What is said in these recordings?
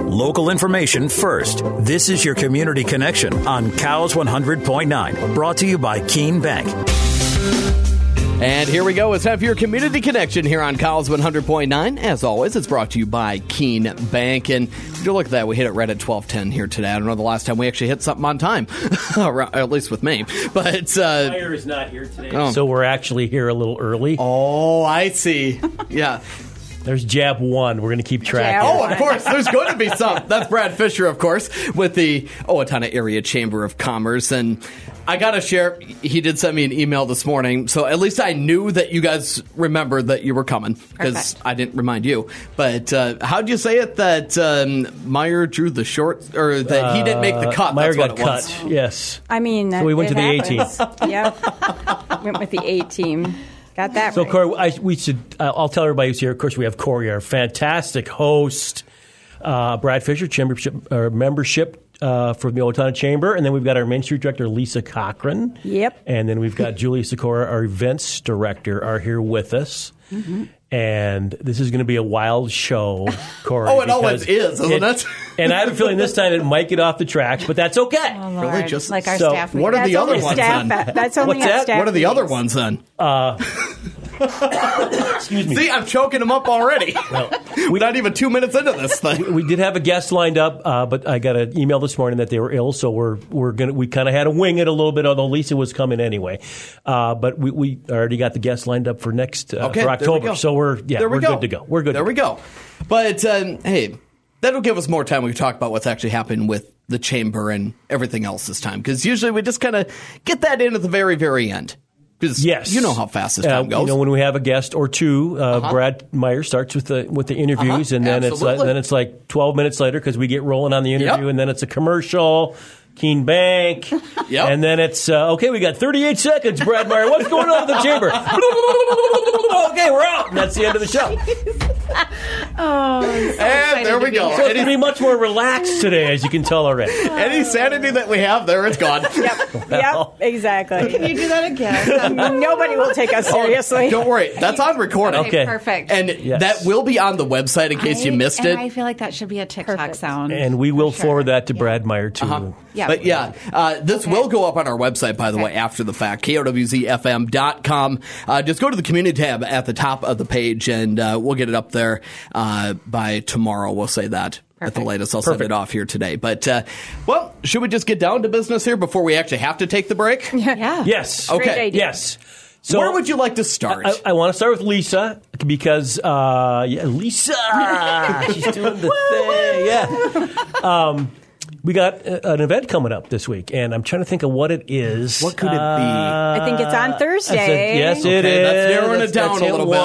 Local information first. This is your Community Connection on Cows 100.9. Brought to you by Keene Bank. And here we go. It's time for your Community Connection here on Cows 100.9. As always, it's brought to you by Keene Bank. And would you look at that? We hit it right at 12:10 here today. I don't know the last time we actually hit something on time, at least with me. But Meyer is not here today, so we're actually here a little early. Oh, I see. Yeah. There's Jab 1. We're going to keep track. Oh, of course. There's going to be some. That's Brad Fisher, of course, with the Owatonna Area Chamber of Commerce. And I got to share, he did send me an email this morning, so at least I knew that you guys remembered that you were coming, because I didn't remind you. But how'd you say it, that Meyer drew the short, or that he didn't make the cut? Meyer That's got what it was. cut, yes. I mean, so we went to the A team. Yep. Went with the A team. Got that so, right. Corey, we should. I'll tell everybody who's here. Of course, we have Corey, our fantastic host, Brad Fisher, membership for the Owatonna Chamber, and then we've got our Main Street Director, Lisa Cochran. Yep. And then we've got Julia Sikora, our Events Director, are here with us. Mm-hmm. And this is going to be a wild show, Corey. Oh, it always is, isn't it? And I have a feeling this time it might get off the tracks, but that's okay. Oh, Lord. Really, just like our staff. What are the other ones then? That's only our staff. What are the other ones then? Excuse me. See, I'm choking them up already. Well, we're not even 2 minutes into this thing. We did have a guest lined up, but I got an email this morning that they were ill, so we kind of had to wing it a little bit, although Lisa was coming anyway. But we already got the guest lined up for next for October, so we're good to go. We're good. There we go. But hey, that'll give us more time. We can talk about what's actually happened with the chamber and everything else this time, because usually we just kind of get that in at the very, very end. Yes, you know how fast this time goes. When we have a guest or two, Brad Meyer starts with the interviews, and then it's like 12 minutes later because we get rolling on the interview, and then it's a commercial. Keene Bank, and then it's we got 38 seconds. Brad Meyer, what's going on in the chamber? Okay, we're out. And that's the end of the show. And there we go. So it's going to be much more relaxed today, as you can tell already. Any sanity that we have, there it's gone. Yep, exactly. Can you do that again? Nobody will take us seriously. Don't worry, that's on recording. Okay, perfect. And that will be on the website in case you missed it. I feel like that should be a TikTok sound. And we will forward that to Brad Meyer, too. But this will go up on our website, by the way, after the fact, KOWZFM.com. Just go to the community tab at the top of the page, and we'll get it up there by tomorrow. We'll say that at the latest. I'll send it off here today. But, should we just get down to business here before we actually have to take the break? Yeah. Yes. Okay. Yes. So where would you like to start? I want to start with Lisa because, Lisa, she's doing the thing. Yeah. We got an event coming up this week, and I'm trying to think of what it is. What could it be? I think it's on Thursday. Yes, it is. That's narrowing it down a little bit.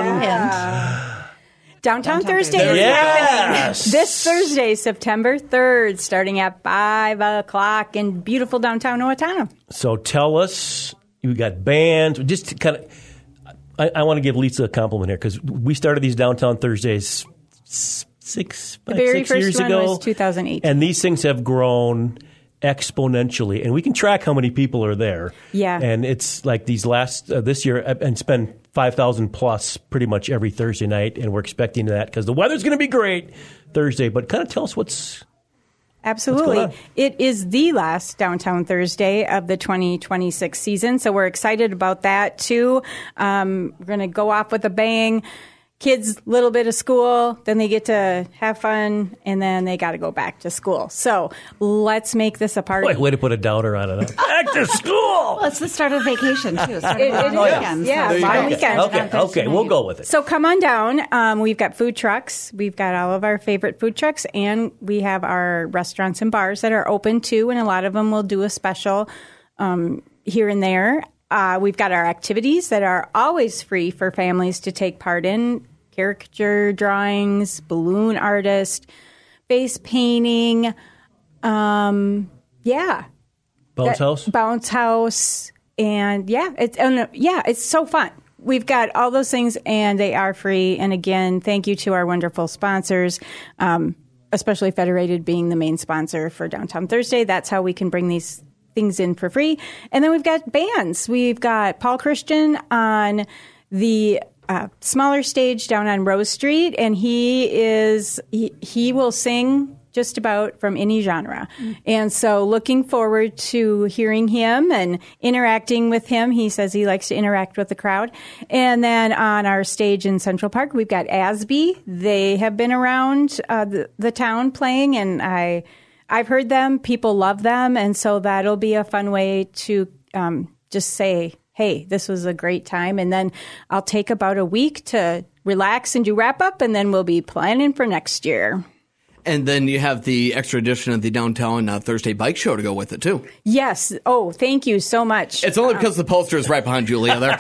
Downtown Thursday is happening this Thursday, September 3rd, starting at 5 o'clock in beautiful downtown Owatonna. So tell us, you got bands, just to kind of, I want to give Lisa a compliment here, because we started these Downtown Thursdays 6 years ago. Was 2008. And these things have grown exponentially, and we can track how many people are there. Yeah. And it's like these last, this year, and spend 5,000 plus pretty much every Thursday night, and we're expecting that because the weather's going to be great Thursday. But kind of tell us what's Absolutely. going on. It is the last Downtown Thursday of the 2026 season, so we're excited about that too. We're going to go off with a bang. Kids, little bit of school, then they get to have fun, and then they got to go back to school. So let's make this a party. Way to put a downer on it. Back to school! Well, it's the start of vacation, too. Weekends. Yeah, long weekend. Okay, we'll go with it. So come on down. We've got food trucks. We've got all of our favorite food trucks, and we have our restaurants and bars that are open, too, and a lot of them will do a special here and there. We've got our activities that are always free for families to take part in. Caricature drawings, balloon artist, face painting. Bounce house. And it's so fun. We've got all those things, and they are free. And again, thank you to our wonderful sponsors, especially Federated being the main sponsor for Downtown Thursday. That's how we can bring these things in for free. And then we've got bands. We've got Paul Christian on the smaller stage down on Rose Street, and he will sing just about from any genre. And so looking forward to hearing him and interacting with him. He says he likes to interact with the crowd. And then on our stage in Central Park, we've got Asby. They have been around the town playing, and I've heard them. People love them. And so that'll be a fun way to just say, hey, this was a great time. And then I'll take about a week to relax and do wrap up, and then we'll be planning for next year. And then you have the extra edition of the Downtown Thursday Bike Show to go with it, too. Yes. Oh, thank you so much. It's only because the poster is right behind Julia there.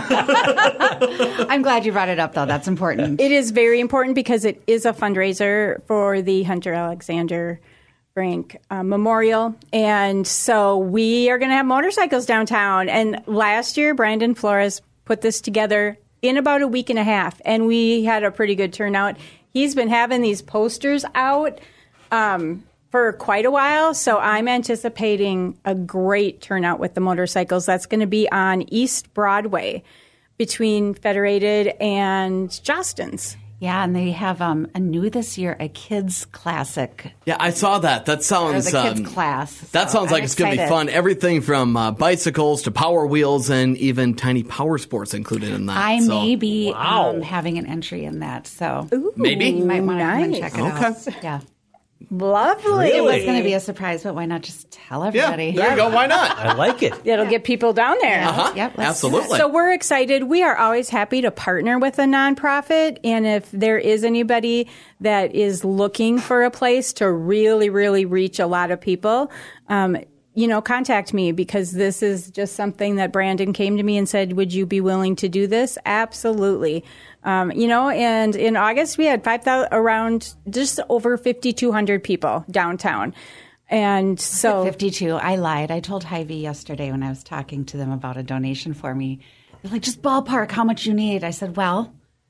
I'm glad you brought it up, though. That's important. It is very important because it is a fundraiser for the Hunter Alexander Frank Memorial. And so we are going to have motorcycles downtown. And last year, Brandon Flores put this together in about a week and a half, and we had a pretty good turnout. He's been having these posters out for quite a while, so I'm anticipating a great turnout with the motorcycles. That's going to be on East Broadway between Federated and Jostens. Yeah, and they have a new this year, a kids classic. Yeah, I saw that. That sounds the kids class. That sounds like it's going to be fun. Everything from bicycles to Power Wheels and even tiny power sports included in that. I may be having an entry in that. So maybe you might want to come and check it out. Yeah. Lovely. It was going to be a surprise, but why not just tell everybody? Yeah, there you go. Why not? I like it. It'll get people down there. Uh-huh. Yep, absolutely. So we're excited. We are always happy to partner with a nonprofit. And if there is anybody that is looking for a place to really, really reach a lot of people, contact me, because this is just something that Brandon came to me and said, would you be willing to do this? Absolutely. And in August we had around just over 5,200 people downtown. And so 52, I lied. I told Hy-Vee yesterday when I was talking to them about a donation for me. They're like, just ballpark how much you need. I said, well,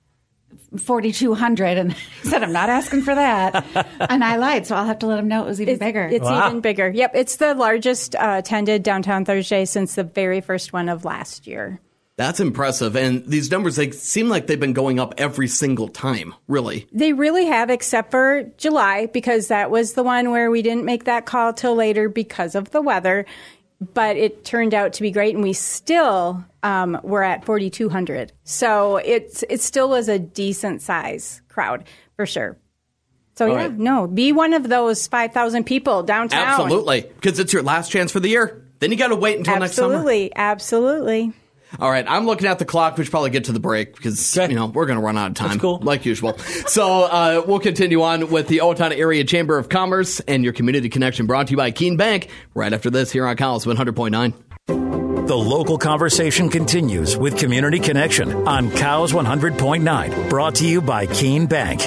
4,200, and I said, I'm not asking for that. And I lied, so I'll have to let them know it was even bigger. It's even bigger. Yep. It's the largest attended Downtown Thursday since the very first one of last year. That's impressive. And these numbers, they seem like they've been going up every single time, really. They really have, except for July, because that was the one where we didn't make that call till later because of the weather. But it turned out to be great, and we still were at 4,200. So it still was a decent size crowd, for sure. So, be one of those 5,000 people downtown. Absolutely, because it's your last chance for the year. Then you got to wait until next summer. Absolutely. All right, I'm looking at the clock. We should probably get to the break because, we're going to run out of time. That's cool. Like usual. So we'll continue on with the Owatonna Area Chamber of Commerce and your Community Connection, brought to you by Keene Bank right after this here on Cows 100.9. The local conversation continues with Community Connection on Cows 100.9, brought to you by Keene Bank.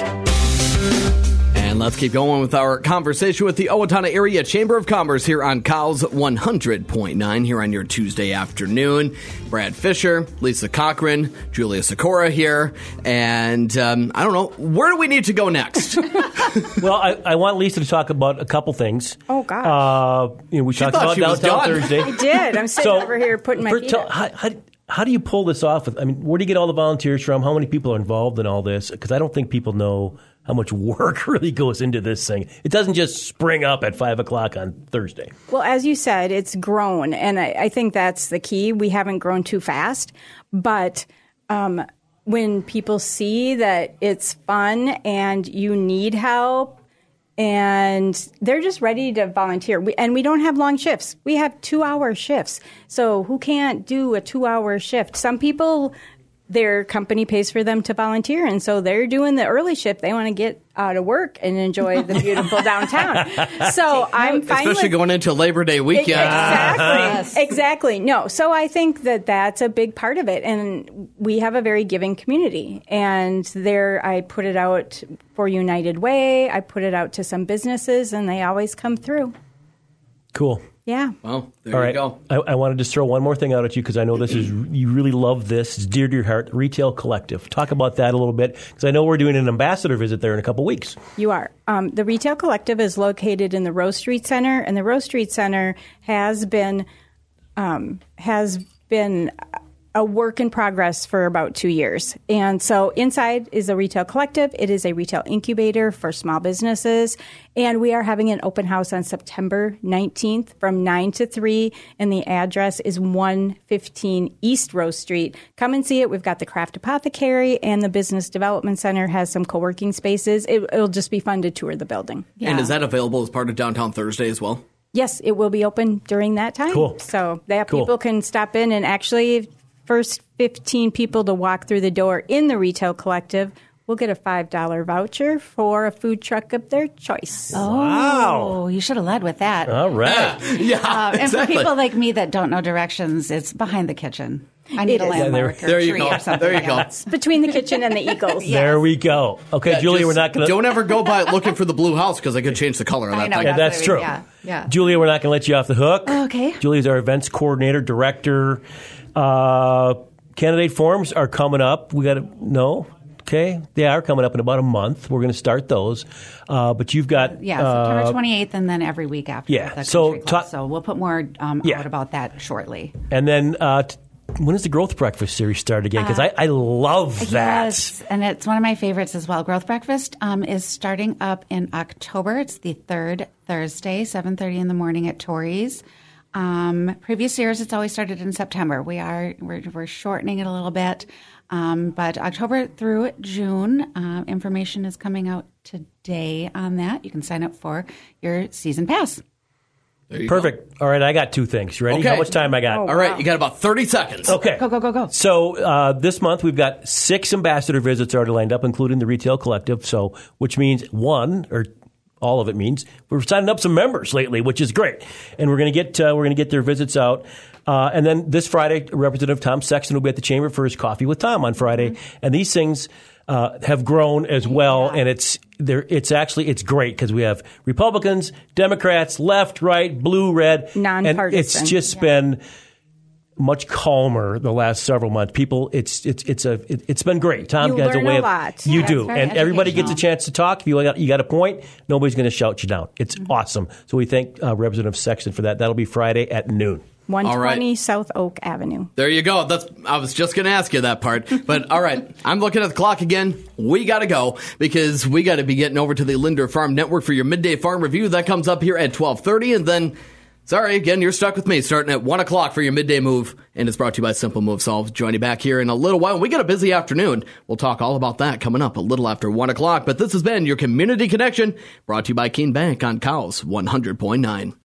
And let's keep going with our conversation with the Owatonna Area Chamber of Commerce here on Cows 100.9 here on your Tuesday afternoon. Brad Fisher, Lisa Cochran, Julia Sikora here. And I don't know, where do we need to go next? Well, I want Lisa to talk about a couple things. Oh, gosh. We talked about Downtown Thursday. I did. I'm sitting over here putting my feet up. How do you pull this off? Where do you get all the volunteers from? How many people are involved in all this? Because I don't think people know how much work really goes into this thing. It doesn't just spring up at 5 o'clock on Thursday. Well, as you said, it's grown, and I think that's the key. We haven't grown too fast, but when people see that it's fun and you need help, and they're just ready to volunteer. We don't have long shifts. We have 2-hour shifts. So who can't do a 2-hour shift? Some people, their company pays for them to volunteer, and so they're doing the early shift. They want to get out of work and enjoy the beautiful downtown. So I'm fine, especially going into Labor Day weekend. Exactly. No, so I think that that's a big part of it, and we have a very giving community. And there, I put it out for United Way. I put it out to some businesses, and they always come through. Cool. Yeah. Well, there you go. I want to just throw one more thing out at you because I know you really love this. It's dear to your heart. Retail Collective. Talk about that a little bit because I know we're doing an ambassador visit there in a couple weeks. You are. The Retail Collective is located in the Rose Street Center, and the Rose Street Center has been a work in progress for about 2 years. And so inside is a retail collective. It is a retail incubator for small businesses. And we are having an open house on September 19th from 9 to 3. And the address is 115 East Rose Street. Come and see it. We've got the Craft Apothecary, and the Business Development Center has some co-working spaces. It'll just be fun to tour the building. Yeah. And is that available as part of Downtown Thursday as well? Yes, it will be open during that time. Cool. So that people can stop in, and actually first 15 people to walk through the door in the retail collective will get a $5 voucher for a food truck of their choice. Oh, wow. You should have led with that. All right. Yeah, And exactly. for people like me that don't know directions, it's behind the kitchen. I need a landmark there or you tree go. or something. There you go. It's between the kitchen and the Eagles. There we go. Okay, Julia, we're not going to... Don't ever go by looking for the blue house because I could change the color of that I know, thing. Yeah, that's true. Yeah. Julia, we're not going to let you off the hook. Okay. Julia's our events coordinator, director. Candidate forums are coming up. We got to know. Okay, they are coming up in about a month. We're going to start those, but you've got September 28th, and then every week after. Yeah, the so Country Club. So we'll put more out about that shortly. And then when does the Growth Breakfast series start again? Because I love that. Yes, and it's one of my favorites as well. Growth Breakfast is starting up in October. It's the third Thursday, 7:30 in the morning at Torrey's. Previous years, it's always started in September. We're shortening it a little bit. But October through June, information is coming out today on that. You can sign up for your season pass. Perfect. All right, I got two things. You ready? Okay. How much time I got? All right, you got about 30 seconds. Okay. Go. So this month we've got 6 ambassador visits already lined up, including the Retail Collective. So, which means all of it means we're signing up some members lately, which is great, and we're going to get their visits out. And then this Friday, Representative Tom Sexton will be at the Chamber for his Coffee with Tom on Friday. Mm-hmm. And these things have grown as well, and it's great because we have Republicans, Democrats, left, right, blue, red, nonpartisan. And it's just been much calmer the last several months. People, it's been great. Tom has a way of lot. You Yeah, do, and everybody gets a chance to talk. If you got a point, nobody's going to shout you down. It's awesome. So we thank Representative Sexton for that. That'll be Friday at noon. 120 South Oak Avenue. There you go. I was just going to ask you that part. But all right, I'm looking at the clock again. We got to go because we got to be getting over to the Linder Farm Network for your midday farm review. That comes up here at 12:30. And then, sorry, again, you're stuck with me starting at 1 o'clock for your midday move. And it's brought to you by Simple Move Solve. Join you back here in a little while. We got a busy afternoon. We'll talk all about that coming up a little after 1 o'clock. But this has been your Community Connection brought to you by Keene Bank on Cows 100.9.